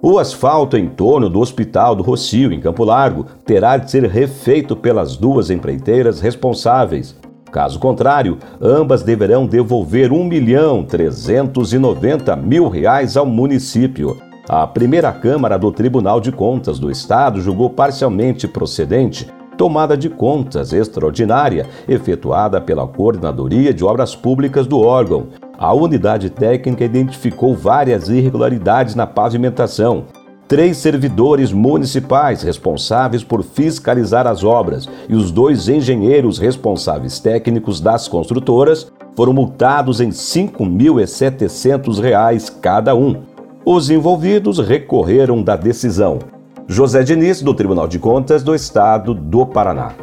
O asfalto em torno do Hospital do Rocio, em Campo Largo, terá de ser refeito pelas duas empreiteiras responsáveis. Caso contrário, ambas deverão devolver R$ 1.390.000 ao município. A primeira Câmara do Tribunal de Contas do Estado julgou parcialmente procedente tomada de contas extraordinária efetuada pela Coordenadoria de Obras Públicas do órgão. A unidade técnica identificou várias irregularidades na pavimentação. 3 servidores municipais responsáveis por fiscalizar as obras e os 2 engenheiros responsáveis técnicos das construtoras foram multados em R$ 5.700 cada um. Os envolvidos recorreram da decisão. José Diniz, do Tribunal de Contas do Estado do Paraná.